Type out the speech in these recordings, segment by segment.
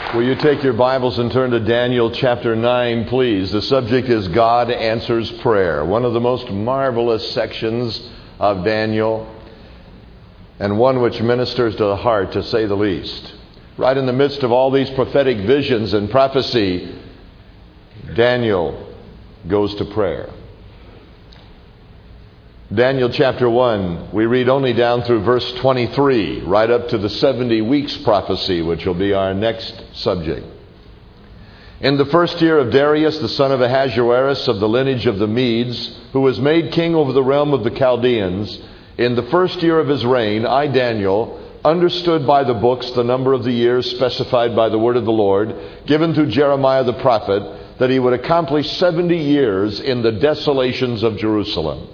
Will you take your Bibles and turn to Daniel chapter 9, please? The subject is God Answers Prayer, one of the most marvelous sections of Daniel, and one which ministers to the heart, to say the least. Right in the midst of all these prophetic visions and prophecy, Daniel goes to prayer. Daniel chapter 1, we read only down through verse 23, right up to the 70 weeks prophecy, which will be our next subject. In the first year of Darius, the son of Ahasuerus, of the lineage of the Medes, who was made king over the realm of the Chaldeans, in the first year of his reign, I, Daniel, understood by the books the number of the years specified by the word of the Lord, given through Jeremiah the prophet, that he would accomplish 70 years in the desolations of Jerusalem.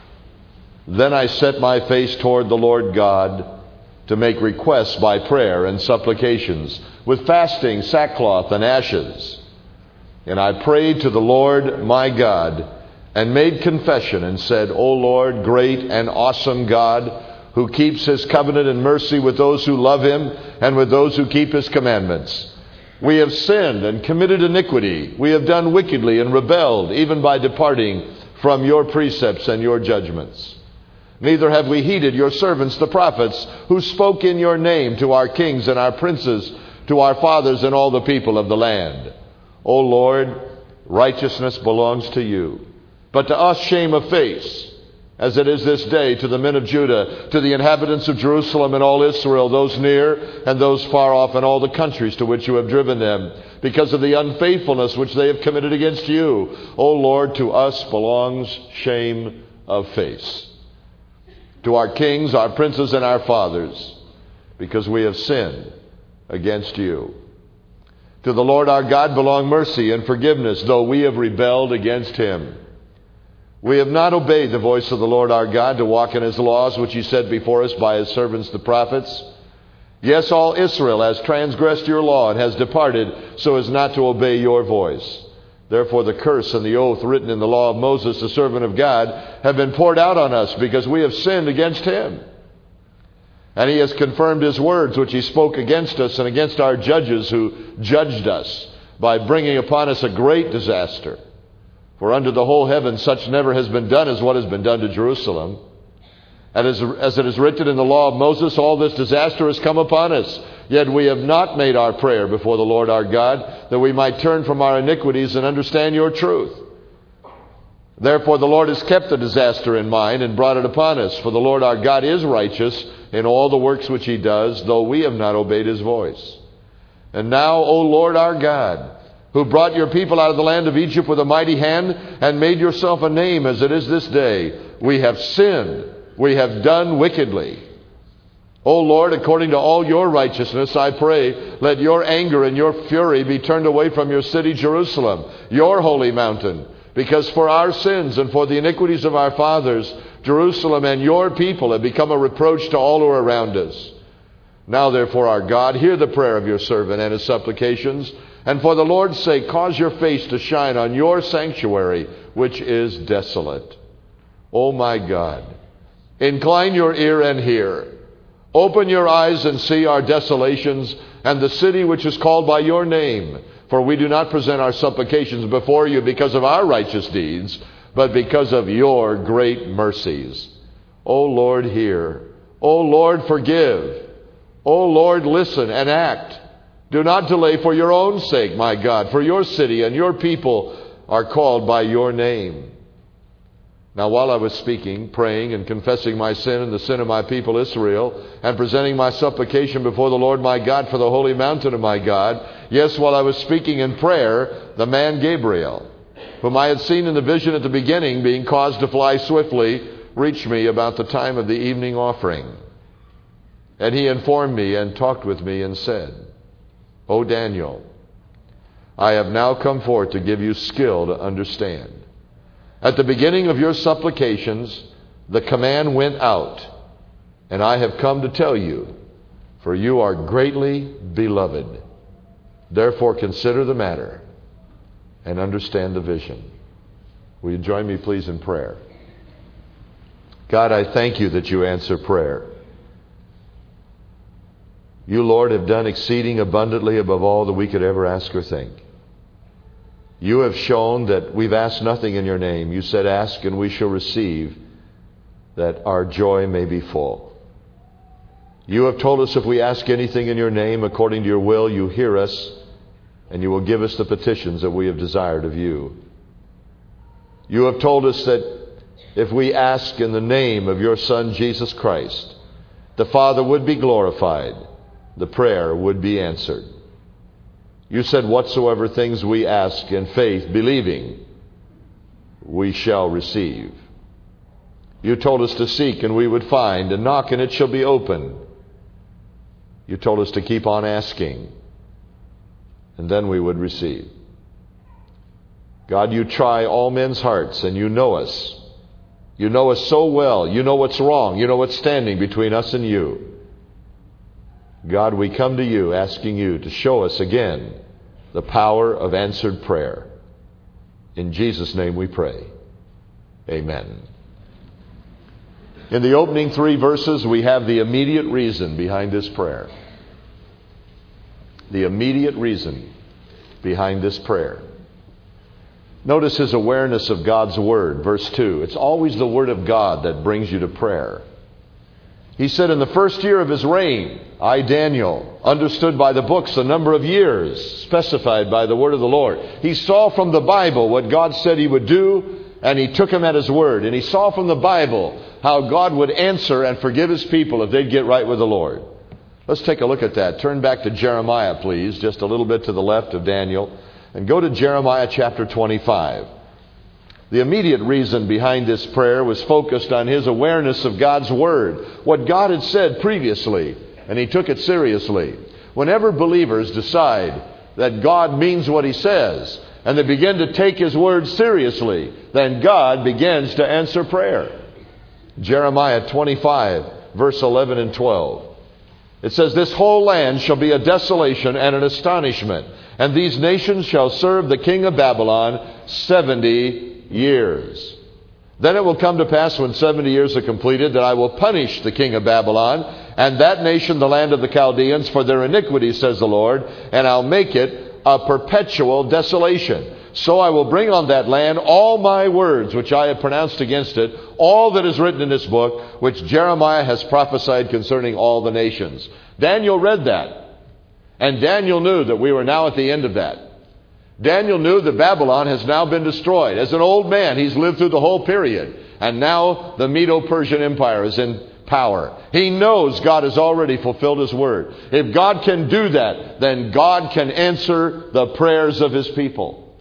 Then I set my face toward the Lord God to make requests by prayer and supplications, with fasting, sackcloth, and ashes. And I prayed to the Lord my God, and made confession, and said, O Lord, great and awesome God, who keeps his covenant and mercy with those who love him, and with those who keep his commandments. We have sinned and committed iniquity. We have done wickedly and rebelled, even by departing from your precepts and your judgments. Neither have we heeded your servants the prophets, who spoke in your name to our kings and our princes, to our fathers and all the people of the land. O Lord, righteousness belongs to you, but to us shame of face, as it is this day to the men of Judah, to the inhabitants of Jerusalem and all Israel, those near and those far off, and all the countries to which you have driven them, because of the unfaithfulness which they have committed against you. O Lord, to us belongs shame of face, to our kings, our princes, and our fathers, because we have sinned against you. To the Lord our God belong mercy and forgiveness, though we have rebelled against him. We have not obeyed the voice of the Lord our God to walk in his laws, which he set before us by his servants the prophets. Yes, all Israel has transgressed your law and has departed so as not to obey your voice. Therefore the curse and the oath written in the law of Moses, the servant of God, have been poured out on us, because we have sinned against him. And he has confirmed his words which he spoke against us and against our judges who judged us, by bringing upon us a great disaster. For under the whole heaven such never has been done as what has been done to Jerusalem. And as it is written in the law of Moses, all this disaster has come upon us. Yet we have not made our prayer before the Lord our God, that we might turn from our iniquities and understand your truth. Therefore the Lord has kept the disaster in mind and brought it upon us. For the Lord our God is righteous in all the works which he does, though we have not obeyed his voice. And now, O Lord our God, who brought your people out of the land of Egypt with a mighty hand, and made yourself a name as it is this day, we have sinned, we have done wickedly. O Lord, according to all your righteousness, I pray, let your anger and your fury be turned away from your city, Jerusalem, your holy mountain, because for our sins and for the iniquities of our fathers, Jerusalem and your people have become a reproach to all who are around us. Now therefore, our God, hear the prayer of your servant and his supplications, and for the Lord's sake cause your face to shine on your sanctuary, which is desolate. O my God, incline your ear and hear. Open your eyes and see our desolations, and the city which is called by your name. For we do not present our supplications before you because of our righteous deeds, but because of your great mercies. O Lord, hear. O Lord, forgive. O Lord, listen and act. Do not delay for your own sake, my God, for your city and your people are called by your name. Now while I was speaking, praying, and confessing my sin and the sin of my people Israel, and presenting my supplication before the Lord my God for the holy mountain of my God, yes, while I was speaking in prayer, the man Gabriel, whom I had seen in the vision at the beginning, being caused to fly swiftly, reached me about the time of the evening offering. And he informed me and talked with me and said, O Daniel, I have now come forth to give you skill to understand. At the beginning of your supplications, the command went out, and I have come to tell you, for you are greatly beloved. Therefore consider the matter and understand the vision. Will you join me please in prayer? God, I thank you that you answer prayer. You, Lord, have done exceeding abundantly above all that we could ever ask or think. You have shown that we've asked nothing in your name. You said, ask and we shall receive, that our joy may be full. You have told us if we ask anything in your name according to your will, you hear us, and you will give us the petitions that we have desired of you. You have told us that if we ask in the name of your Son, Jesus Christ, the Father would be glorified, the prayer would be answered. You said, whatsoever things we ask in faith, believing, we shall receive. You told us to seek and we would find, and knock and it shall be opened. You told us to keep on asking, and then we would receive. God, you try all men's hearts, and you know us. You know us so well. You know what's wrong. You know what's standing between us and you. God, we come to you asking you to show us again the power of answered prayer. In Jesus' name we pray. Amen. In the opening 3 verses, we have the immediate reason behind this prayer. The immediate reason behind this prayer. Notice his awareness of God's Word. Verse 2. It's always the Word of God that brings you to prayer. He said, in the first year of his reign, I, Daniel, understood by the books the number of years specified by the word of the Lord. He saw from the Bible what God said he would do, and he took him at his word. And he saw from the Bible how God would answer and forgive his people if they'd get right with the Lord. Let's take a look at that. Turn back to Jeremiah, please, just a little bit to the left of Daniel, and go to Jeremiah chapter 25. The immediate reason behind this prayer was focused on his awareness of God's Word, what God had said previously, and he took it seriously. Whenever believers decide that God means what he says, and they begin to take his Word seriously, then God begins to answer prayer. Jeremiah 25, verse 11 and 12. It says, this whole land shall be a desolation and an astonishment, and these nations shall serve the king of Babylon 70 years. Then it will come to pass when 70 years are completed that I will punish the king of Babylon and that nation, the land of the Chaldeans, for their iniquity, says the Lord, and I'll make it a perpetual desolation. So I will bring on that land all my words which I have pronounced against it, all that is written in this book, which Jeremiah has prophesied concerning all the nations. Daniel read that, and Daniel knew that we were now at the end of that. Daniel knew that Babylon has now been destroyed. As an old man, he's lived through the whole period. And now the Medo-Persian Empire is in power. He knows God has already fulfilled his word. If God can do that, then God can answer the prayers of his people.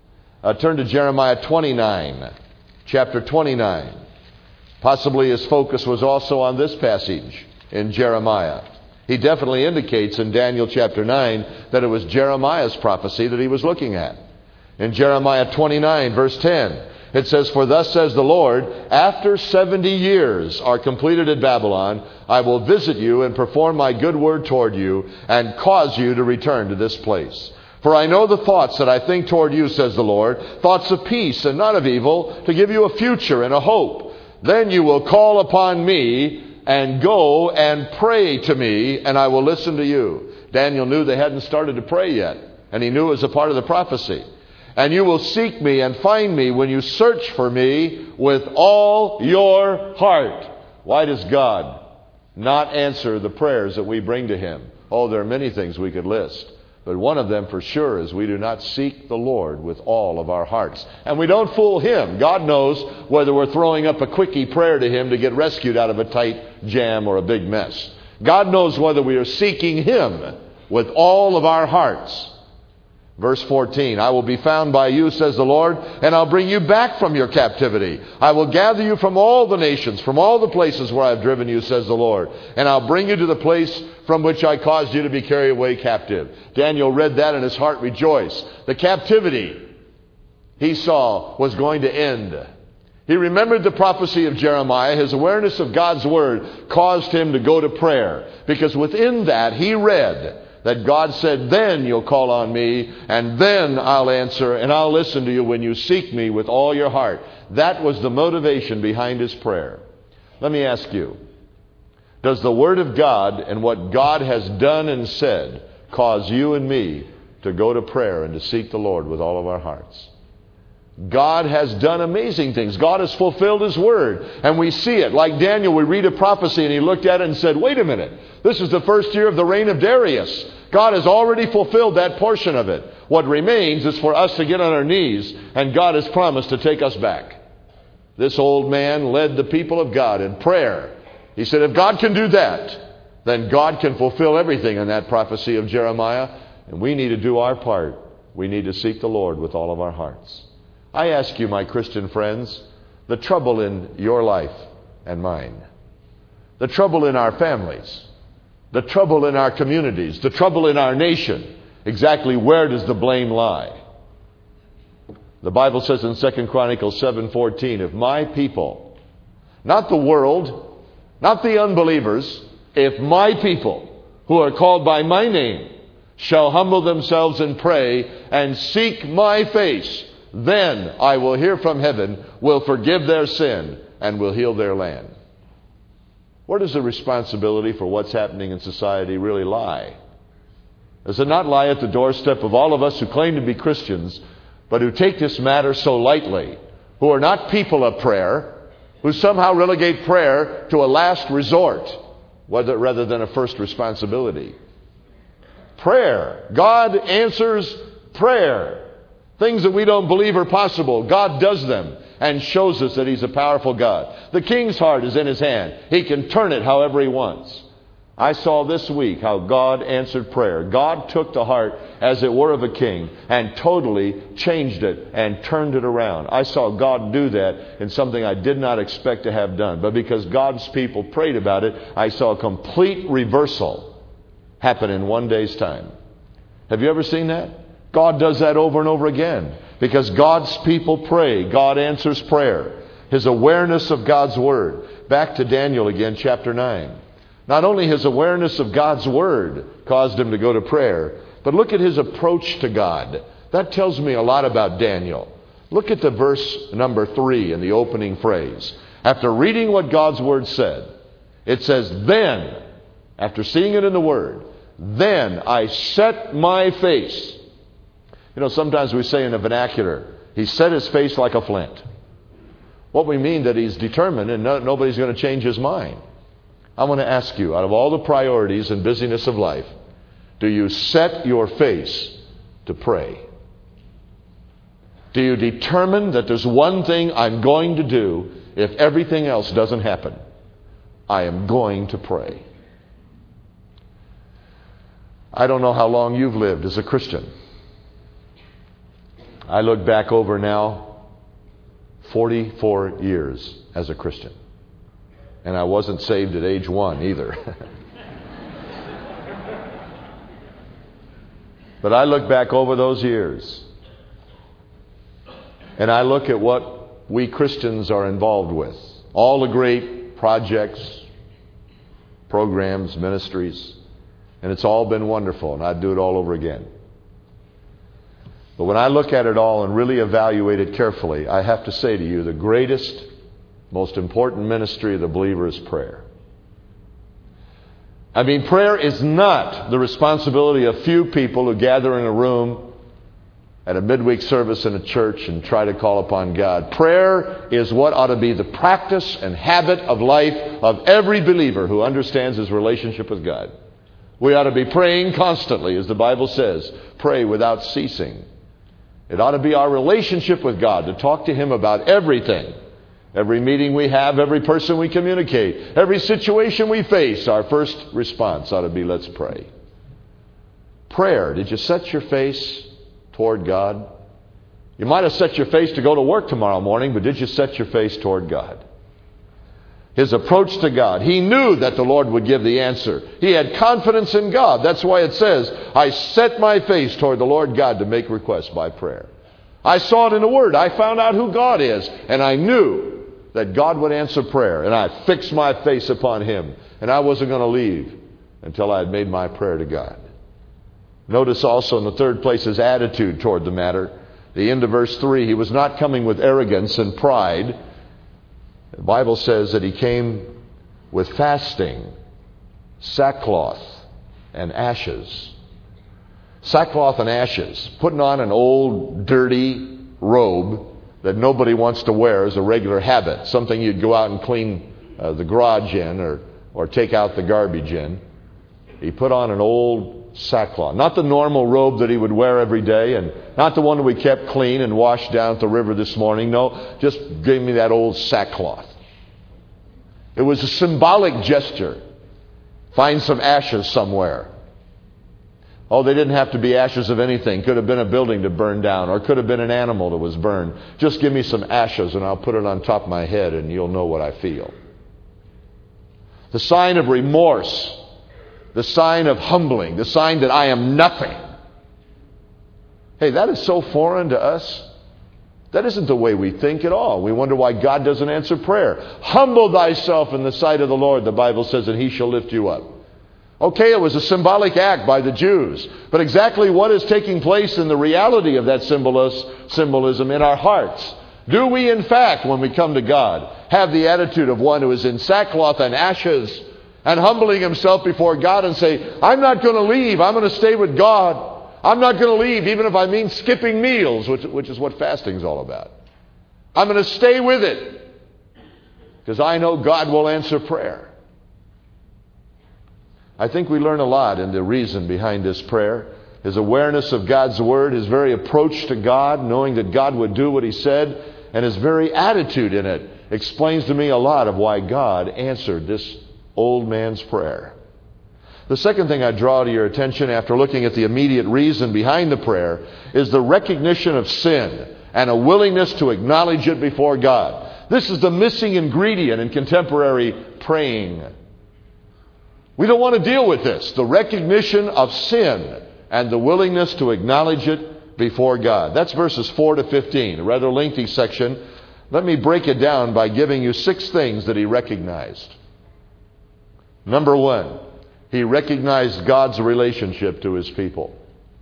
Turn to Jeremiah 29, chapter 29. Possibly his focus was also on this passage in Jeremiah. He definitely indicates in Daniel chapter 9 that it was Jeremiah's prophecy that he was looking at. In Jeremiah 29, verse 10, it says, for thus says the Lord, after 70 years are completed at Babylon, I will visit you and perform my good word toward you and cause you to return to this place. For I know the thoughts that I think toward you, says the Lord, thoughts of peace and not of evil, to give you a future and a hope. Then you will call upon me and go and pray to me, and I will listen to you. Daniel knew they hadn't started to pray yet, and he knew it was a part of the prophecy. And you will seek me and find me when you search for me with all your heart. Why does God not answer the prayers that we bring to him? Oh, there are many things we could list. But one of them for sure is we do not seek the Lord with all of our hearts. And we don't fool him. God knows whether we're throwing up a quickie prayer to him to get rescued out of a tight jam or a big mess. God knows whether we are seeking him with all of our hearts. Verse 14, I will be found by you, says the Lord, and I'll bring you back from your captivity. I will gather you from all the nations, from all the places where I've driven you, says the Lord, and I'll bring you to the place from which I caused you to be carried away captive. Daniel read that and his heart rejoiced. The captivity he saw was going to end. He remembered the prophecy of Jeremiah. His awareness of God's word caused him to go to prayer, because within that he read that God said, then you'll call on me, and then I'll answer, and I'll listen to you when you seek me with all your heart. That was the motivation behind his prayer. Let me ask you, Does the Word of God and what God has done and said cause you and me to go to prayer and to seek the Lord with all of our hearts? God has done amazing things. God has fulfilled His Word. And we see it. Like Daniel, we read a prophecy and he looked at it and said, wait a minute. This is the first year of the reign of Darius. God has already fulfilled that portion of it. What remains is for us to get on our knees, and God has promised to take us back. This old man led the people of God in prayer. He said, if God can do that, then God can fulfill everything in that prophecy of Jeremiah. And we need to do our part. We need to seek the Lord with all of our hearts. I ask you, my Christian friends, the trouble in your life and mine, the trouble in our families, the trouble in our communities, the trouble in our nation, exactly where does the blame lie? The Bible says in 2 Chronicles 7:14, if my people, not the world, not the unbelievers, if my people who are called by my name shall humble themselves and pray and seek my face, then I will hear from heaven, will forgive their sin, and will heal their land. Where does the responsibility for what's happening in society really lie? Does it not lie at the doorstep of all of us who claim to be Christians, but who take this matter so lightly, who are not people of prayer, who somehow relegate prayer to a last resort, rather than a first responsibility? Prayer. God answers prayer. Things that we don't believe are possible, God does them and shows us that He's a powerful God. The king's heart is in His hand. He can turn it however He wants. I saw this week how God answered prayer. God took the heart, as it were, of a king and totally changed it and turned it around. I saw God do that in something I did not expect to have done. But because God's people prayed about it, I saw a complete reversal happen in one day's time. Have you ever seen that? God does that over and over again. Because God's people pray, God answers prayer. His awareness of God's Word. Back to Daniel again, chapter 9. Not only his awareness of God's Word caused him to go to prayer, but look at his approach to God. That tells me a lot about Daniel. Look at the verse number 3 in the opening phrase. After reading what God's Word said, it says, then, after seeing it in the Word, then I set my face. You know, sometimes we say in the vernacular, he set his face like a flint. What we mean that he's determined and nobody's going to change his mind. I want to ask you, out of all the priorities and busyness of life, do you set your face to pray? Do you determine that there's one thing I'm going to do if everything else doesn't happen? I am going to pray. I don't know how long you've lived as a Christian. I look back over now 44 years as a Christian. And I wasn't saved at age 1 either. But I look back over those years. And I look at what we Christians are involved with. All the great projects, programs, ministries. And it's all been wonderful. And I'd do it all over again. But when I look at it all and really evaluate it carefully, I have to say to you, the greatest, most important ministry of the believer is prayer. I mean, prayer is not the responsibility of few people who gather in a room at a midweek service in a church and try to call upon God. Prayer is what ought to be the practice and habit of life of every believer who understands his relationship with God. We ought to be praying constantly, as the Bible says. Pray without ceasing. It ought to be our relationship with God to talk to Him about everything. Every meeting we have, every person we communicate, every situation we face, our first response ought to be, let's pray. Prayer. Did you set your face toward God? You might have set your face to go to work tomorrow morning, but did you set your face toward God? His approach to God. He knew that the Lord would give the answer. He had confidence in God. That's why it says, I set my face toward the Lord God to make requests by prayer. I saw it in the Word. I found out who God is. And I knew that God would answer prayer. And I fixed my face upon Him. And I wasn't going to leave until I had made my prayer to God. Notice also in the third place his attitude toward the matter. The end of verse 3, he was not coming with arrogance and pride. The Bible says that he came with fasting sackcloth and ashes. Sackcloth and ashes. Putting on an old, dirty robe that nobody wants to wear is a regular habit. Something you'd go out and clean the garage in or take out the garbage in. He put on an old sackcloth. Not the normal robe that he would wear every day, and not the one that we kept clean and washed down at the river this morning. No, just give me that old sackcloth. It was a symbolic gesture. Find some ashes somewhere. Oh, they didn't have to be ashes of anything. Could have been a building to burn down, or could have been an animal that was burned. Just give me some ashes and I'll put it on top of my head and you'll know what I feel. The sign of remorse. The sign of humbling. The sign that I am nothing. Hey, that is so foreign to us. That isn't the way we think at all. We wonder why God doesn't answer prayer. Humble thyself in the sight of the Lord, the Bible says, and he shall lift you up. Okay, it was a symbolic act by the Jews. But exactly what is taking place in the reality of that symbolism in our hearts? Do we, in fact, when we come to God, have the attitude of one who is in sackcloth and ashes and humbling himself before God and say, I'm not going to leave. I'm going to stay with God. I'm not going to leave, even if I mean skipping meals, which is what fasting is all about. I'm going to stay with it because I know God will answer prayer. I think we learn a lot in the reason behind this prayer. His awareness of God's Word, his very approach to God, knowing that God would do what he said, and his very attitude in it explains to me a lot of why God answered this old man's prayer. The second thing I draw to your attention after looking at the immediate reason behind the prayer is the recognition of sin and a willingness to acknowledge it before God. This is the missing ingredient in contemporary praying. We don't want to deal with this. The recognition of sin and the willingness to acknowledge it before God. That's verses 4 to 15, a rather lengthy section. Let me break it down by giving you 6 things that he recognized. Number 1, he recognized God's relationship to his people.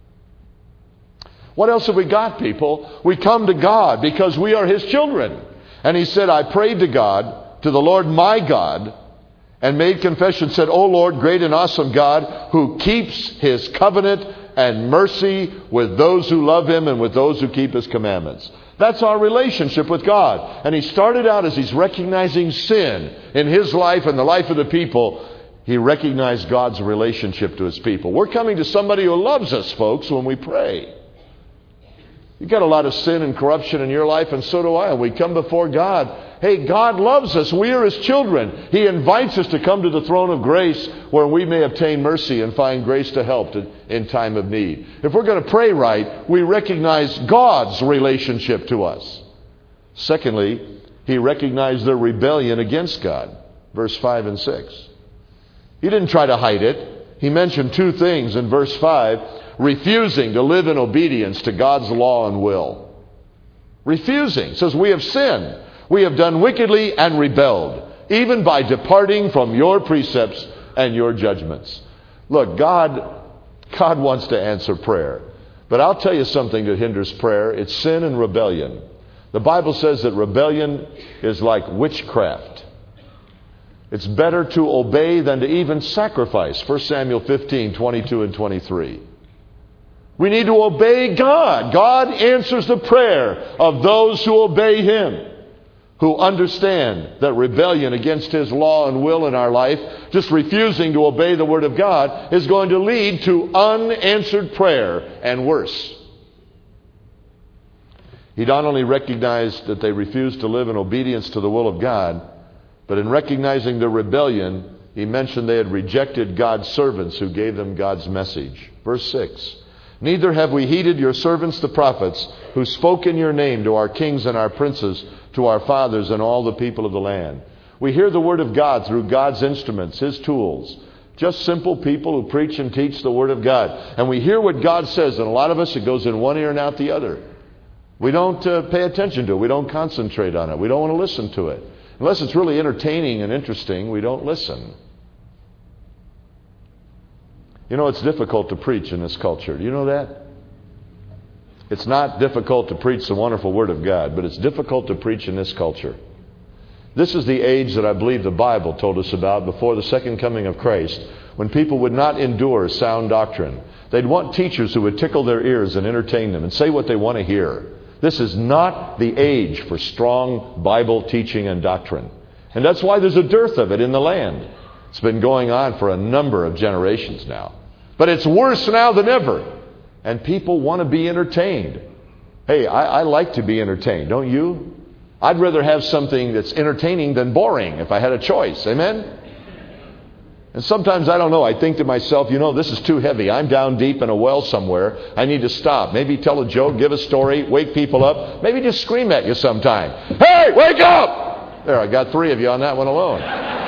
What else have we got, people? We come to God because we are his children. And he said, I prayed to God, to the Lord my God, and made confession, said, O Lord, great and awesome God, who keeps his covenant and mercy with those who love him and with those who keep his commandments. That's our relationship with God. And he started out as he's recognizing sin in his life and the life of the people. He recognized God's relationship to his people. We're coming to somebody who loves us, folks, when we pray. You've got a lot of sin and corruption in your life, and so do I. And we come before God. Hey, God loves us. We are his children. He invites us to come to the throne of grace where we may obtain mercy and find grace to help in time of need. If we're going to pray right, we recognize God's relationship to us. Secondly, he recognized their rebellion against God. Verse 5 and 6. He didn't try to hide it. He mentioned 2 things in verse 5. Refusing to live in obedience to God's law and will. Refusing. It says, we have sinned. We have done wickedly and rebelled, even by departing from your precepts and your judgments. Look, God wants to answer prayer. But I'll tell you something that hinders prayer. It's sin and rebellion. The Bible says that rebellion is like witchcraft. It's better to obey than to even sacrifice. 1 Samuel 15, 22 and 23. We need to obey God. God answers the prayer of those who obey him, who understand that rebellion against his law and will in our life, just refusing to obey the word of God, is going to lead to unanswered prayer and worse. He not only recognized that they refused to live in obedience to the will of God, but in recognizing their rebellion, he mentioned they had rejected God's servants who gave them God's message. Verse 6. Neither have we heeded your servants the prophets, who spoke in your name to our kings and our princes, to our fathers and all the people of the land. We hear the word of God through God's instruments, his tools. Just simple people who preach and teach the word of God. And we hear what God says, and a lot of us, it goes in one ear and out the other. We don't pay attention to it. We don't concentrate on it. We don't want to listen to it. Unless it's really entertaining and interesting, we don't listen. You know, it's difficult to preach in this culture. Do you know that? It's not difficult to preach the wonderful Word of God, but it's difficult to preach in this culture. This is the age that I believe the Bible told us about before the second coming of Christ, when people would not endure sound doctrine. They'd want teachers who would tickle their ears and entertain them and say what they want to hear. This is not the age for strong Bible teaching and doctrine. And that's why there's a dearth of it in the land. It's been going on for a number of generations now. But it's worse now than ever. And people want to be entertained. Hey, I like to be entertained, don't you? I'd rather have something that's entertaining than boring if I had a choice. Amen? And sometimes, I don't know, I think to myself, this is too heavy. I'm down deep in a well somewhere. I need to stop. Maybe tell a joke, give a story, wake people up. Maybe just scream at you sometime. Hey, wake up! There, I got 3 of you on that one alone.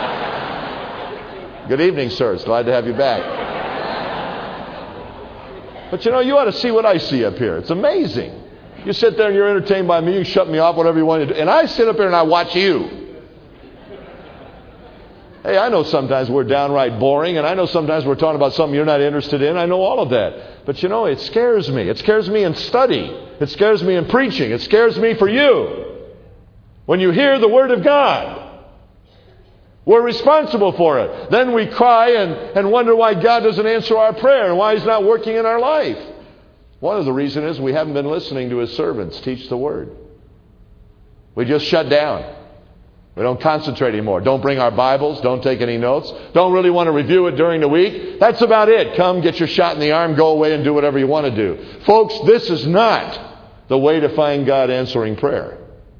Good evening, sirs. Glad to have you back. But you ought to see what I see up here. It's amazing. You sit there and you're entertained by me. You shut me off, whatever you want to do. And I sit up here and I watch you. Hey, I know sometimes we're downright boring, and I know sometimes we're talking about something you're not interested in. I know all of that. But it scares me. It scares me in study. It scares me in preaching. It scares me for you. When you hear the Word of God, we're responsible for it. Then we cry and wonder why God doesn't answer our prayer and why He's not working in our life. One of the reasons is we haven't been listening to His servants teach the Word. We just shut down. We don't concentrate anymore. Don't bring our Bibles. Don't take any notes. Don't really want to review it during the week. That's about it. Come, get your shot in the arm, go away and do whatever you want to do. Folks, this is not the way to find God answering prayer.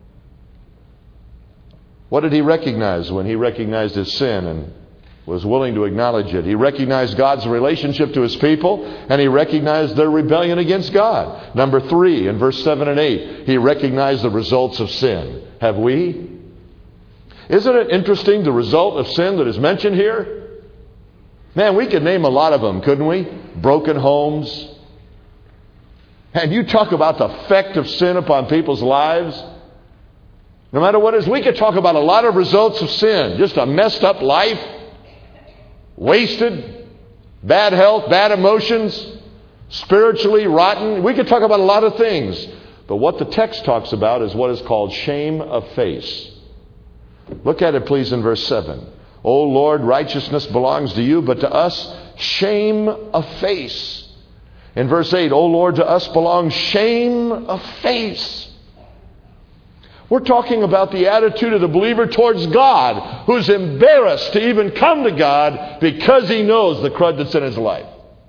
What did he recognize when he recognized his sin and was willing to acknowledge it? He recognized God's relationship to His people, and he recognized their rebellion against God. Number 3, in verse 7 and 8, he recognized the results of sin. Have we? Isn't it interesting, the result of sin that is mentioned here? Man, we could name a lot of them, couldn't we? Broken homes. And you talk about the effect of sin upon people's lives. No matter what it is, we could talk about a lot of results of sin. Just a messed up life, wasted, bad health, bad emotions, spiritually rotten. We could talk about a lot of things. But what the text talks about is what is called shame of face. Look at it, please, in verse 7. O Lord, righteousness belongs to you, but to us, shame of face. In verse 8, O Lord, to us belongs shame of face. We're talking about the attitude of the believer towards God, who's embarrassed to even come to God because he knows the crud that's in his life.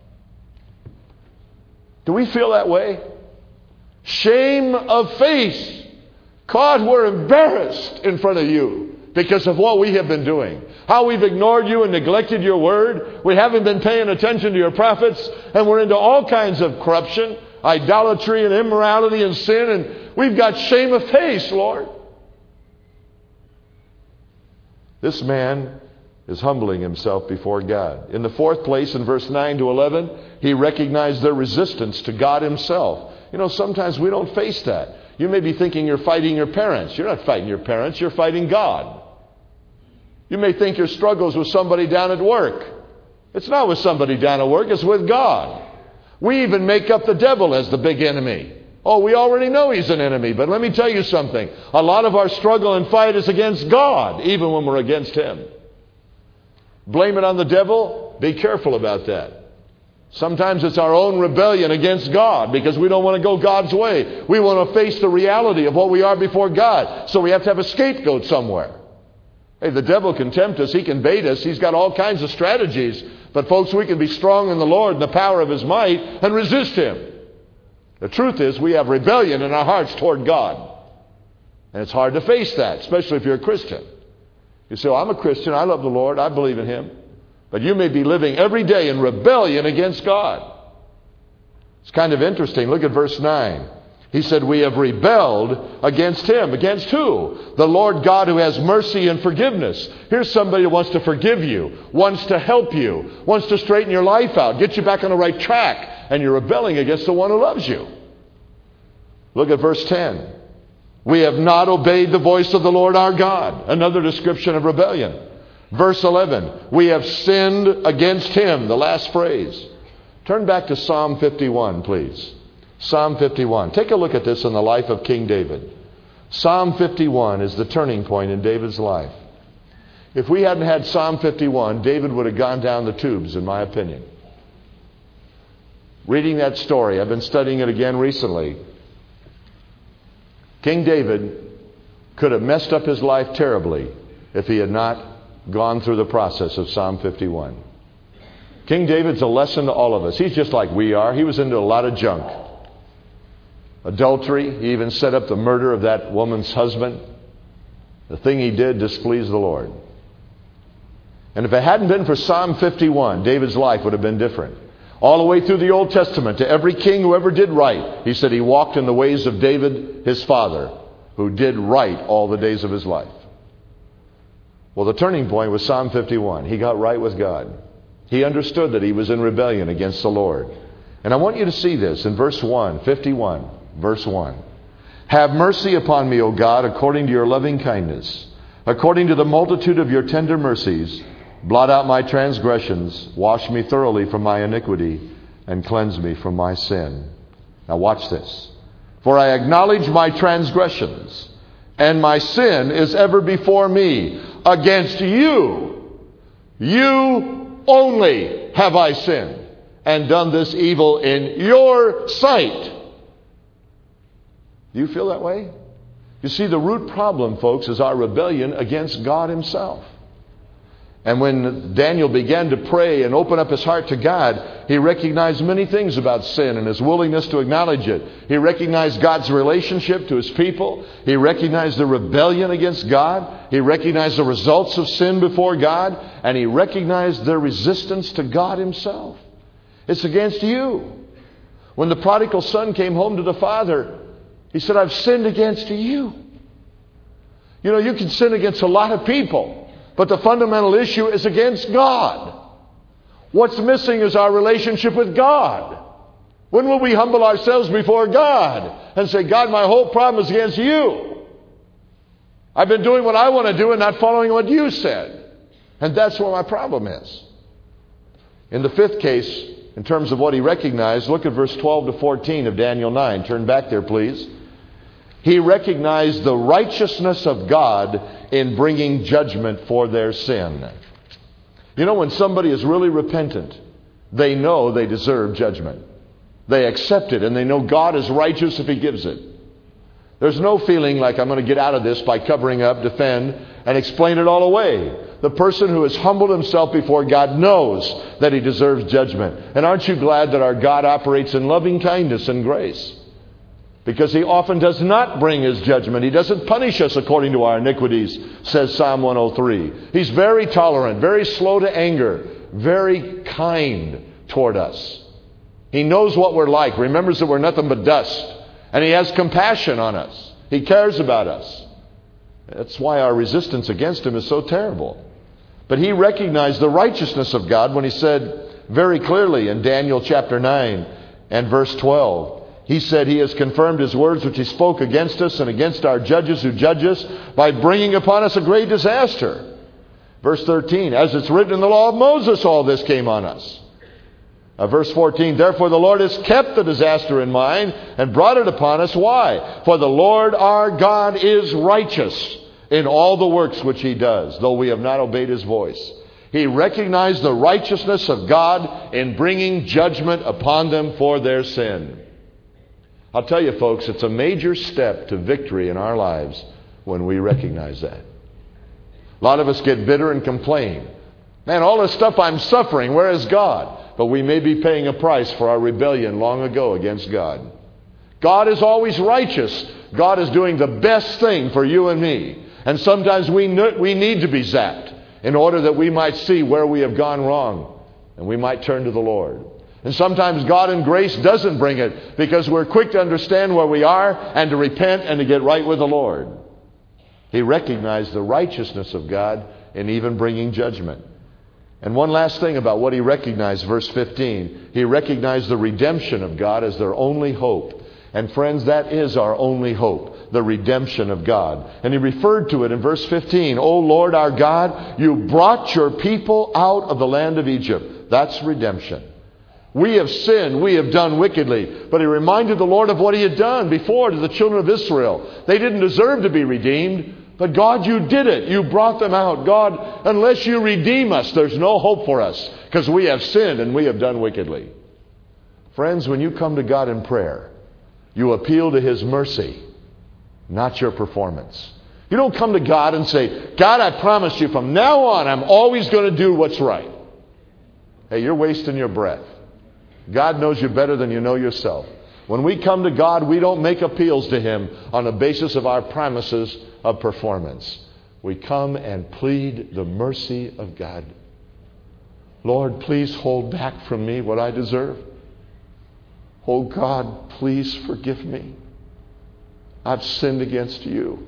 Do we feel that way? Shame of face. God, we're embarrassed in front of you because of what we have been doing. How we've ignored you and neglected your word. We haven't been paying attention to your prophets, and we're into all kinds of corruption, idolatry and immorality and sin, and we've got shame of face, Lord. This man is humbling himself before God. In the 4th place, in verse 9 to 11, he recognized their resistance to God Himself. Sometimes we don't face that. You may be thinking you're fighting your parents. You're not fighting your parents. You're fighting God. You may think your struggle's with somebody down at work. It's not with somebody down at work. It's with God. We even make up the devil as the big enemy. Oh, we already know he's an enemy. But let me tell you something. A lot of our struggle and fight is against God, even when we're against Him. Blame it on the devil? Be careful about that. Sometimes it's our own rebellion against God because we don't want to go God's way. We want to face the reality of what we are before God. So we have to have a scapegoat somewhere. Hey, the devil can tempt us. He can bait us. He's got all kinds of strategies. But folks, we can be strong in the Lord and the power of His might and resist Him. The truth is we have rebellion in our hearts toward God. And it's hard to face that, especially if you're a Christian. You say, I'm a Christian. I love the Lord. I believe in Him. But you may be living every day in rebellion against God. It's kind of interesting. Look at verse 9. He said, we have rebelled against Him. Against who? The Lord God who has mercy and forgiveness. Here's somebody who wants to forgive you, wants to help you, wants to straighten your life out, get you back on the right track. And you're rebelling against the one who loves you. Look at verse 10. We have not obeyed the voice of the Lord our God. Another description of rebellion. Verse 11. We have sinned against Him. The last phrase. Turn back to Psalm 51, please. Psalm 51. Take a look at this in the life of King David. Psalm 51 is the turning point in David's life. If we hadn't had Psalm 51, David would have gone down the tubes, in my opinion. Reading that story, I've been studying it again recently. King David could have messed up his life terribly if he had not gone through the process of Psalm 51. King David's a lesson to all of us. He's just like we are. He was into a lot of junk. Adultery. He even set up the murder of that woman's husband. The thing he did displeased the Lord. And if it hadn't been for Psalm 51, David's life would have been different. All the way through the Old Testament, to every king who ever did right, he said he walked in the ways of David, his father, who did right all the days of his life. Well, the turning point was Psalm 51. He got right with God. He understood that he was in rebellion against the Lord. And I want you to see this in verse 1, 51, verse 1. Have mercy upon me, O God, according to your loving kindness. According to the multitude of your tender mercies, blot out my transgressions, wash me thoroughly from my iniquity, and cleanse me from my sin. Now watch this. For I acknowledge my transgressions, and my sin is ever before me. Against you, you only have I sinned, and done this evil in your sight. Do you feel that way? You see, the root problem, folks, is our rebellion against God himself. And when Daniel began to pray and open up his heart to God, he recognized many things about sin and his willingness to acknowledge it. He recognized God's relationship to his people. He recognized the rebellion against God. He recognized the results of sin before God. And he recognized their resistance to God himself. It's against you. When the prodigal son came home to the father, he said, I've sinned against you. You know, you can sin against a lot of people. But the fundamental issue is against God. What's missing is our relationship with God. When will we humble ourselves before God and say, God, my whole problem is against you. I've been doing what I want to do and not following what you said. And that's where my problem is. In the fifth case, in terms of what he recognized, look at verse 12 to 14 of Daniel 9. Turn back there, please. He recognized the righteousness of God in bringing judgment for their sin. You know, when somebody is really repentant, they know they deserve judgment. They accept it, and they know God is righteous if he gives it. There's no feeling like I'm going to get out of this by covering up, defend, and explain it all away. The person who has humbled himself before God knows that he deserves judgment. And aren't you glad that our God operates in loving kindness and grace? Because he often does not bring his judgment. He doesn't punish us according to our iniquities, says Psalm 103. He's very tolerant, very slow to anger, very kind toward us. He knows what we're like, remembers that we're nothing but dust, and he has compassion on us. He cares about us. That's why our resistance against him is so terrible. But he recognized the righteousness of God when he said very clearly in Daniel chapter 9 and verse 12, he said he has confirmed his words which he spoke against us and against our judges who judge us by bringing upon us a great disaster. Verse 13, as it's written in the law of Moses, all this came on us. Verse 14, therefore the Lord has kept the disaster in mind and brought it upon us. Why? For the Lord our God is righteous in all the works which he does, though we have not obeyed his voice. He recognized the righteousness of God in bringing judgment upon them for their sin. I'll tell you, folks, it's a major step to victory in our lives when we recognize that. A lot of us get bitter and complain. Man, all this stuff I'm suffering, where is God? But we may be paying a price for our rebellion long ago against God. God is always righteous. God is doing the best thing for you and me. And sometimes we need to be zapped in order that we might see where we have gone wrong and we might turn to the Lord. And sometimes God in grace doesn't bring it because we're quick to understand where we are and to repent and to get right with the Lord. He recognized the righteousness of God in even bringing judgment. And one last thing about what he recognized, verse 15. He recognized the redemption of God as their only hope. And friends, that is our only hope, the redemption of God. And he referred to it in verse 15. O Lord our God, you brought your people out of the land of Egypt. That's redemption. We have sinned, we have done wickedly. But he reminded the Lord of what he had done before to the children of Israel. They didn't deserve to be redeemed, But God, you did it. You brought them out. God, unless you redeem us, there's no hope for us because we have sinned and we have done wickedly. Friends, when you come to God in prayer, you appeal to His mercy, not your performance. You don't come to God and say, God, I promise you from now on I'm always going to do what's right. Hey, you're wasting your breath. God knows you better than you know yourself. When we come to God, we don't make appeals to Him on the basis of our promises of performance. We come and plead the mercy of God. Lord, please hold back from me what I deserve. Oh God, please forgive me. I've sinned against you.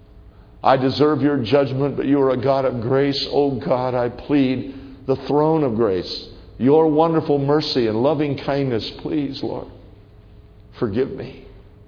I deserve your judgment, but you are a God of grace. Oh God, I plead the throne of grace, your wonderful mercy and loving kindness. Please, Lord, forgive me.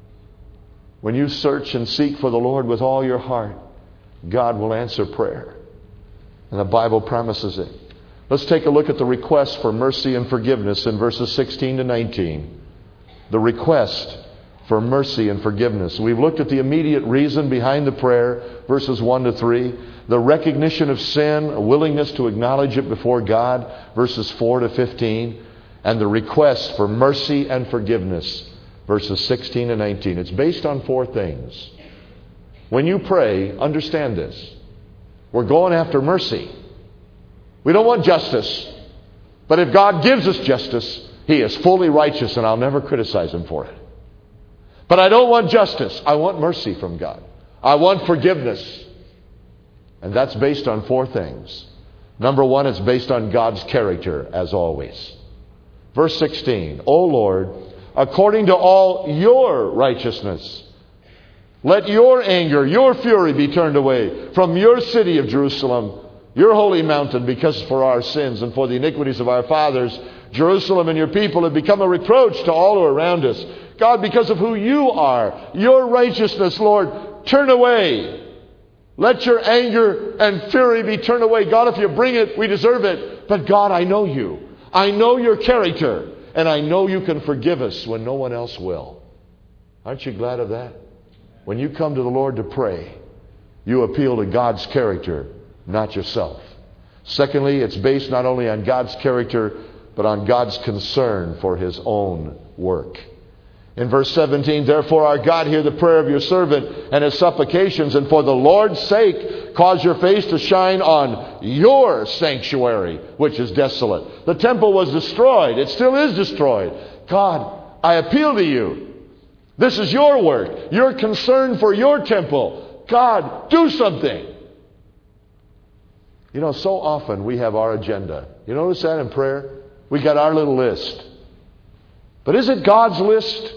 When you search and seek for the Lord with all your heart, God will answer prayer. And the Bible promises it. Let's take a look at the request for mercy and forgiveness in verses 16 to 19. The request for mercy and forgiveness. We've looked at the immediate reason behind the prayer, verses 1 to 3. The recognition of sin, a willingness to acknowledge it before God, verses 4 to 15. And the request for mercy and forgiveness, verses 16 and 19. It's based on four things. When you pray, understand this. We're going after mercy. We don't want justice. But if God gives us justice, He is fully righteous and I'll never criticize Him for it. But I don't want justice. I want mercy from God. I want forgiveness. And that's based on four things. Number one, it's based on God's character, as always. Verse 16, O Lord, according to all your righteousness, let your anger, your fury be turned away from your city of Jerusalem, your holy mountain, because for our sins and for the iniquities of our fathers, Jerusalem and your people have become a reproach to all who are around us. God, because of who you are, your righteousness, Lord, turn away. Let your anger and fury be turned away. God, if you bring it, we deserve it. But God, I know you. I know your character. And I know you can forgive us when no one else will. Aren't you glad of that? When you come to the Lord to pray, you appeal to God's character, not yourself. Secondly, it's based not only on God's character, but on God's concern for His own work. In verse 17, therefore our God, hear the prayer of your servant and his supplications, and for the Lord's sake cause your face to shine on your sanctuary, which is desolate. The temple was destroyed. It still is destroyed. God, I appeal to you. This is your work. Your concern for your temple. God, do something. You know, so often we have our agenda. You notice that in prayer? We got our little list. But is it God's list?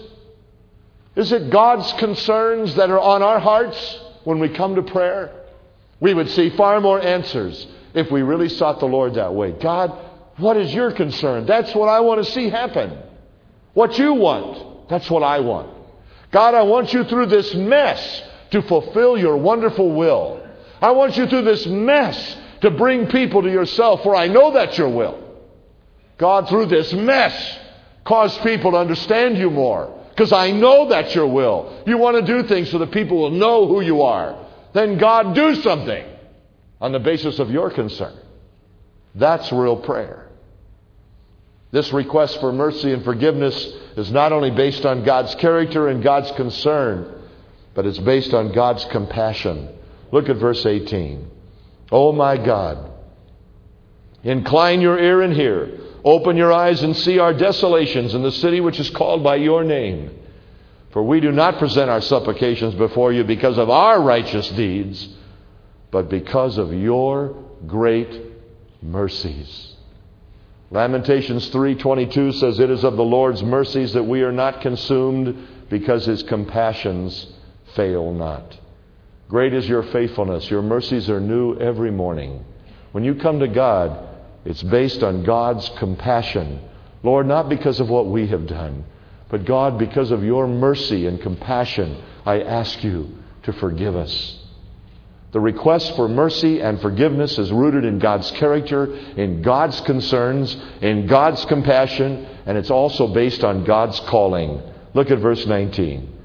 Is it God's concerns that are on our hearts when we come to prayer? We would see far more answers if we really sought the Lord that way. God, what is your concern? That's what I want to see happen. What you want, that's what I want. God, I want you through this mess to fulfill your wonderful will. I want you through this mess to bring people to yourself, for I know that's your will. God, through this mess, cause people to understand you more. Because I know that's your will. You want to do things so that people will know who you are. Then God, do something on the basis of your concern. That's real prayer. This request for mercy and forgiveness is not only based on God's character and God's concern, but it's based on God's compassion. Look at verse 18. Oh my God, incline your ear and hear. Open your eyes and see our desolations in the city which is called by your name. For we do not present our supplications before you because of our righteous deeds, but because of your great mercies. Lamentations 3:22 says, it is of the Lord's mercies that we are not consumed, because His compassions fail not. Great is your faithfulness. Your mercies are new every morning. When you come to God, it's based on God's compassion. Lord, not because of what we have done, but God, because of your mercy and compassion, I ask you to forgive us. The request for mercy and forgiveness is rooted in God's character, in God's concerns, in God's compassion, and it's also based on God's calling. Look at verse 19.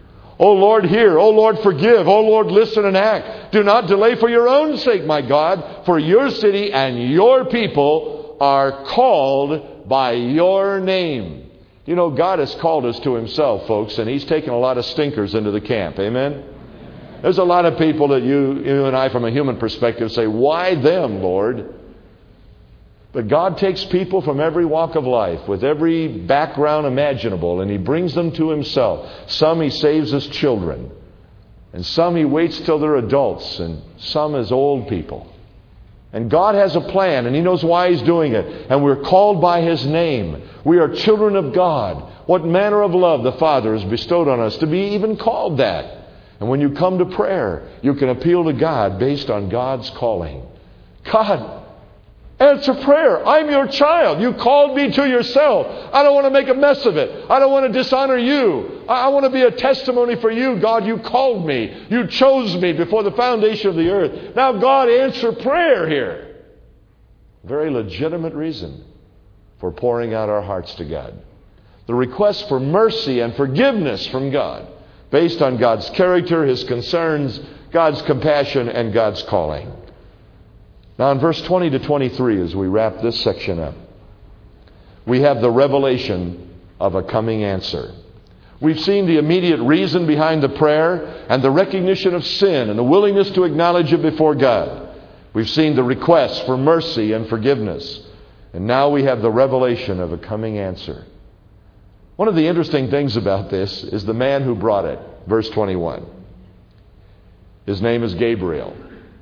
O Lord, hear. O Lord, forgive. O Lord, listen and act. Do not delay for your own sake, my God, for your city and your people are called by your name. You know, God has called us to himself, folks, and he's taken a lot of stinkers into the camp. Amen? There's a lot of people that you and I, from a human perspective, say, why them, Lord? But God takes people from every walk of life, with every background imaginable, and he brings them to himself. Some he saves as children, and some he waits till they're adults, and some as old people. And God has a plan, and he knows why he's doing it. And we're called by his name. We are children of God. What manner of love the Father has bestowed on us to be even called that. And when you come to prayer, you can appeal to God based on God's calling. God, answer prayer. I'm your child. You called me to yourself. I don't want to make a mess of it. I don't want to dishonor you. I want to be a testimony for you. God, you called me. You chose me before the foundation of the earth. Now, God, answer prayer here. Very legitimate reason for pouring out our hearts to God. The request for mercy and forgiveness from God, based on God's character, his concerns, God's compassion, and God's calling. Now in verse 20 to 23, as we wrap this section up, we have the revelation of a coming answer. We've seen the immediate reason behind the prayer and the recognition of sin and the willingness to acknowledge it before God. We've seen the request for mercy and forgiveness. And now we have the revelation of a coming answer. One of the interesting things about this is the man who brought it. Verse 21. His name is Gabriel.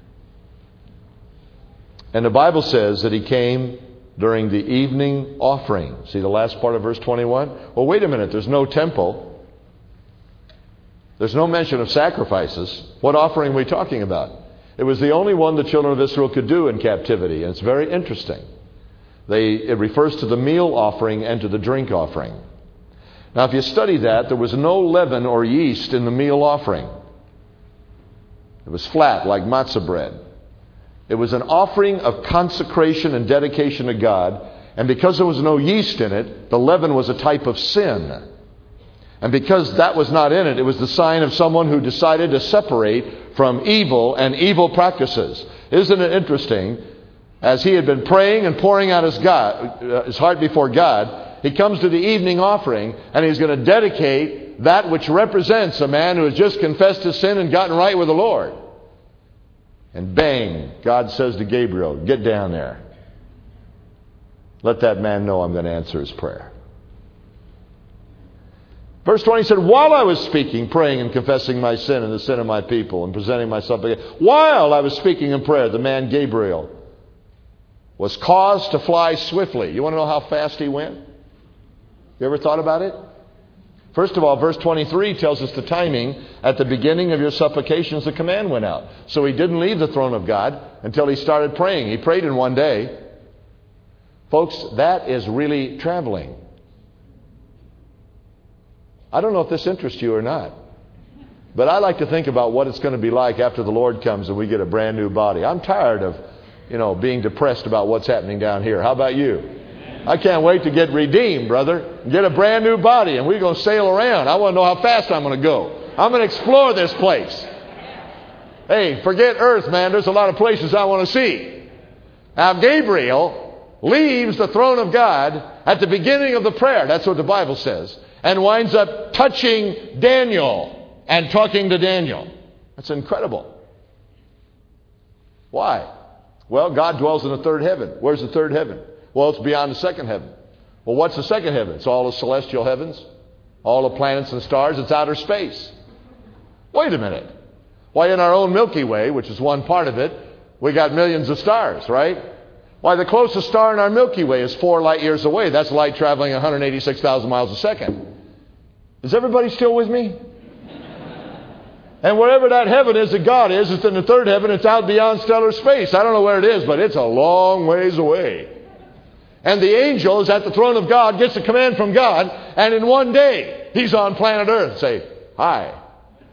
And the Bible says that he came during the evening offering. See the last part of verse 21? Well, wait a minute. There's no temple. There's no mention of sacrifices. What offering are we talking about? It was the only one the children of Israel could do in captivity. And it's very interesting. It refers to the meal offering and to the drink offering. Now, if you study that, there was no leaven or yeast in the meal offering. It was flat, like matzah bread. It was an offering of consecration and dedication to God. And because there was no yeast in it, the leaven was a type of sin. And because that was not in it, it was the sign of someone who decided to separate from evil and evil practices. Isn't it interesting? As he had been praying and pouring out his heart before God, he comes to the evening offering, and he's going to dedicate that which represents a man who has just confessed his sin and gotten right with the Lord. And bang, God says to Gabriel, get down there. Let that man know I'm going to answer his prayer. Verse 20 said, while I was speaking, praying and confessing my sin and the sin of my people and presenting myself again, while I was speaking in prayer, the man Gabriel was caused to fly swiftly. You want to know how fast he went? You ever thought about it? First of all, verse 23 tells us the timing. At the beginning of your supplications, the command went out. So he didn't leave the throne of God until he started praying. He prayed in one day. Folks, that is really traveling. I don't know if this interests you or not, but I like to think about what it's going to be like after the Lord comes and we get a brand new body. I'm tired of, being depressed about what's happening down here. How about you? I can't wait to get redeemed, brother. Get a brand new body, and we're going to sail around. I want to know how fast I'm going to go. I'm going to explore this place. Hey, forget Earth, man. There's a lot of places I want to see. Now, Gabriel leaves the throne of God at the beginning of the prayer. That's what the Bible says. And winds up touching Daniel and talking to Daniel. That's incredible. Why? Well, God dwells in the third heaven. Where's the third heaven? Well, it's beyond the second heaven. Well, what's the second heaven? It's all the celestial heavens, all the planets and stars. It's outer space. Wait a minute. Why, in our own Milky Way, which is one part of it, we got millions of stars, right? Why, the closest star in our Milky Way is 4 light years away. That's light traveling 186,000 miles a second. Is everybody still with me? And wherever that heaven is that God is, it's in the third heaven. It's out beyond stellar space. I don't know where it is, but it's a long ways away. And the angel is at the throne of God, gets a command from God, and in one day, he's on planet Earth. Say, hi.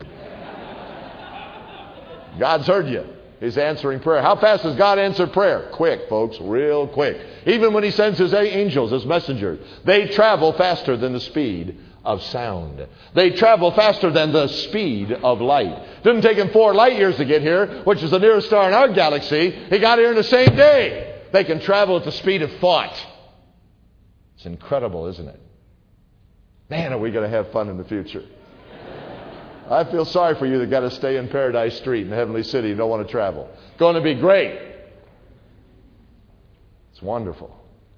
God's heard you. He's answering prayer. How fast does God answer prayer? Quick, folks, real quick. Even when he sends his angels, his messengers, they travel faster than the speed of sound. They travel faster than the speed of light. Didn't take him 4 light years to get here, which is the nearest star in our galaxy. He got here in the same day. They can travel at the speed of thought. It's incredible, isn't it? Man, are we going to have fun in the future. I feel sorry for you that got to stay in Paradise Street in the heavenly city and don't want to travel. It's going to be great. It's wonderful.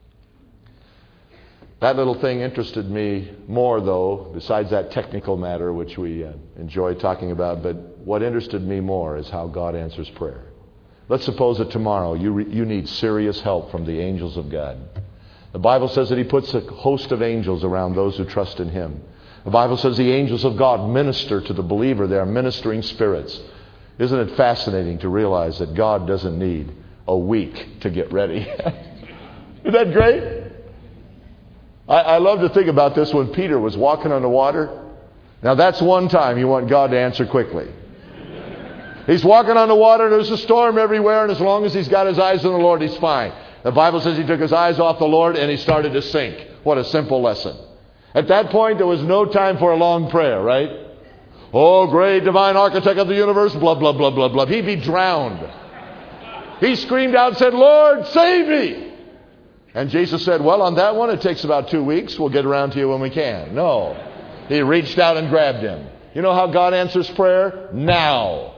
That little thing interested me more, though, besides that technical matter, which we enjoy talking about. But what interested me more is how God answers prayer. Let's suppose that tomorrow you need serious help from the angels of God. The Bible says that He puts a host of angels around those who trust in Him. The Bible says the angels of God minister to the believer. They are ministering spirits. Isn't it fascinating to realize that God doesn't need a week to get ready? Isn't that great? I love to think about this when Peter was walking on the water. Now that's one time you want God to answer quickly. He's walking on the water, there's a storm everywhere, and as long as he's got his eyes on the Lord, he's fine. The Bible says he took his eyes off the Lord and he started to sink. What a simple lesson. At that point, there was no time for a long prayer, right? Oh, great divine architect of the universe, blah, blah, blah, blah, blah. He'd be drowned. He screamed out and said, Lord, save me. And Jesus said, well, on that one, it takes about 2 weeks. We'll get around to you when we can. No. He reached out and grabbed him. You know how God answers prayer? Now.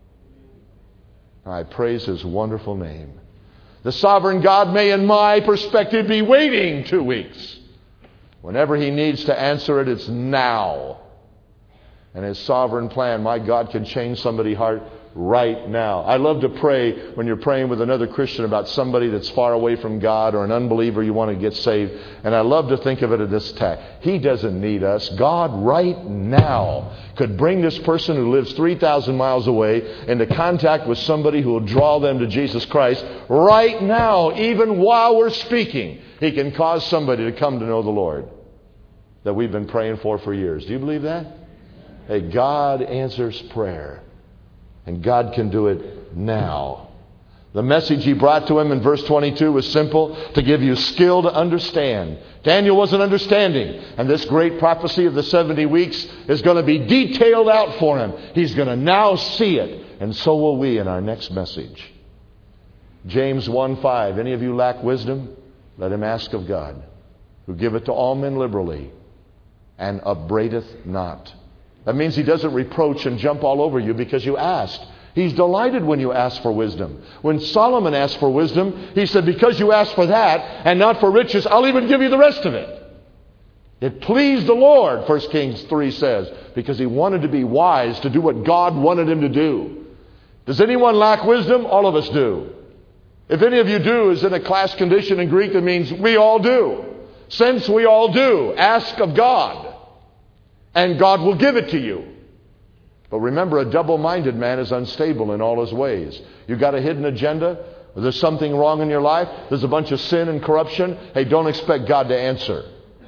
I praise His wonderful name. The sovereign God may, in my perspective, be waiting 2 weeks. Whenever He needs to answer it, it's now. And His sovereign plan, my God, can change somebody's heart right now. I love to pray when you're praying with another Christian about somebody that's far away from God or an unbeliever you want to get saved. And I love to think of it in this tact. He doesn't need us. God right now could bring this person who lives 3,000 miles away into contact with somebody who will draw them to Jesus Christ right now, even while we're speaking. He can cause somebody to come to know the Lord that we've been praying for years. Do you believe that? Hey, God answers prayer. And God can do it now. The message He brought to him in verse 22 was simple: to give you skill to understand. Daniel wasn't understanding. And this great prophecy of the 70 weeks is going to be detailed out for him. He's going to now see it. And so will we in our next message. James 1:5. Any of you lack wisdom? Let him ask of God, who giveth to all men liberally, and upbraideth not. That means He doesn't reproach and jump all over you because you asked. He's delighted when you ask for wisdom. When Solomon asked for wisdom, he said, because you asked for that and not for riches, I'll even give you the rest of it. It pleased the Lord, 1 Kings 3 says, because he wanted to be wise to do what God wanted him to do. Does anyone lack wisdom? All of us do. If any of you do is in a class condition in Greek, that means we all do. Since we all do, ask of God. And God will give it to you. But remember, a double-minded man is unstable in all his ways. You've got a hidden agenda. Or there's something wrong in your life. There's a bunch of sin and corruption. Hey, don't expect God to answer.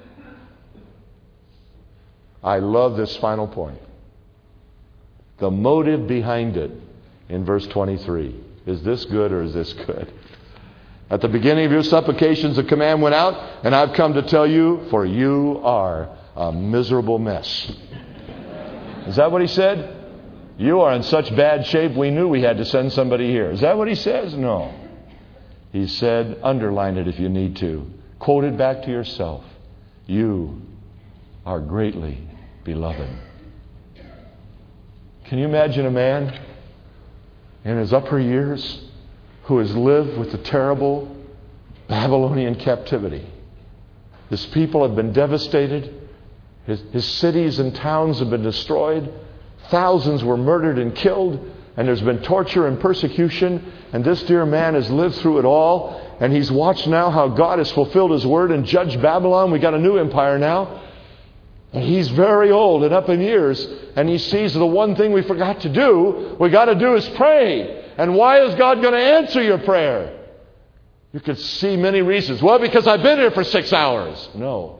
I love this final point. The motive behind it in verse 23. Is this good or is this good? At the beginning of your supplications, the command went out, and I've come to tell you, for you are a miserable mess. Is that what he said? You are in such bad shape, we knew we had to send somebody here. Is that what he says? No. He said, underline it if you need to. Quote it back to yourself. You are greatly beloved. Can you imagine a man in his upper years who has lived with the terrible Babylonian captivity? His people have been devastated. His cities and towns have been destroyed. Thousands were murdered and killed. And there's been torture and persecution. And this dear man has lived through it all. And he's watched now how God has fulfilled His word and judged Babylon. We got a new empire now. And he's very old and up in years. And he sees the one thing we forgot to do, we got to do is pray. And why is God going to answer your prayer? You could see many reasons. Well, because I've been here for 6 hours. No.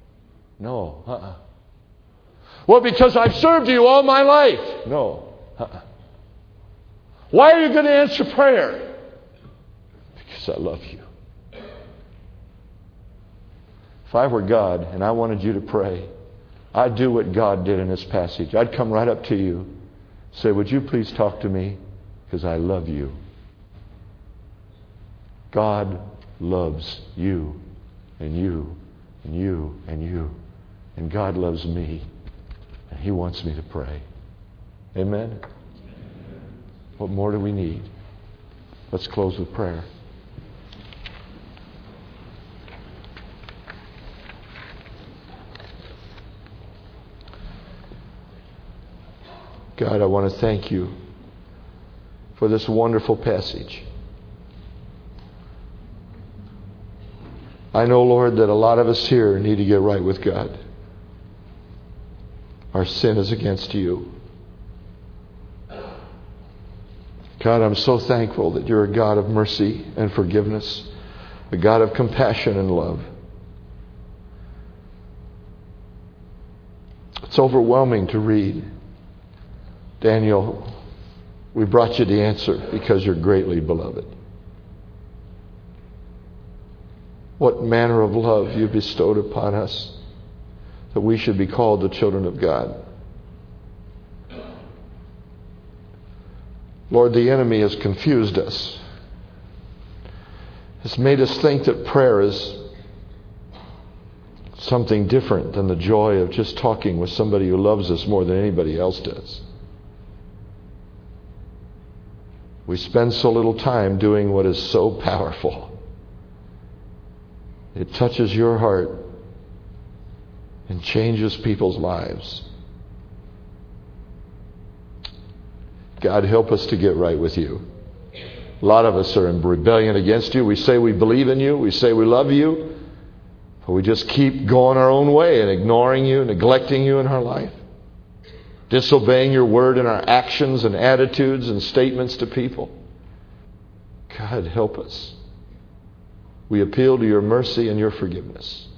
Well, because I've served you all my life. No. Why are you going to answer prayer? Because I love you. If I were God and I wanted you to pray, I'd do what God did in this passage. I'd come right up to you, say, would you please talk to me? Because I love you. God loves you, and you, and you, and you. And God loves me, and He wants me to pray. Amen? What more do we need? Let's close with prayer. God, I want to thank you for this wonderful passage. I know, Lord, that a lot of us here need to get right with God. Our sin is against you. God, I'm so thankful that you're a God of mercy and forgiveness, a God of compassion and love. It's overwhelming to read. Daniel, we brought you the answer because you're greatly beloved. What manner of love you bestowed upon us that we should be called the children of God. Lord, the enemy has confused us. It's made us think that prayer is something different than the joy of just talking with somebody who loves us more than anybody else does. We spend so little time doing what is so powerful. It touches your heart and changes people's lives. God, help us to get right with you. A lot of us are in rebellion against you. We say we believe in you. We say we love you. But we just keep going our own way and ignoring you, neglecting you in our life. Disobeying your word in our actions and attitudes and statements to people. God, help us. We appeal to your mercy and your forgiveness.